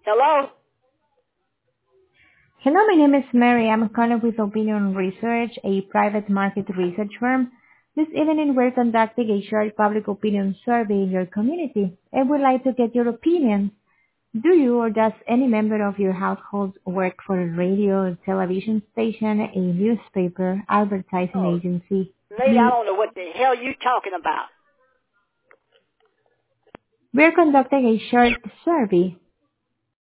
Hello? Hello, my name is Mary. I'm calling with Opinion Research, a private market research firm. This evening, we're conducting a short public opinion survey in your community, and we'd like to get your opinion. Do you or does any member of your household work for a radio, television station, a newspaper, advertising Oh, agency? lady, I don't know what the hell you talking about. We're conducting a short survey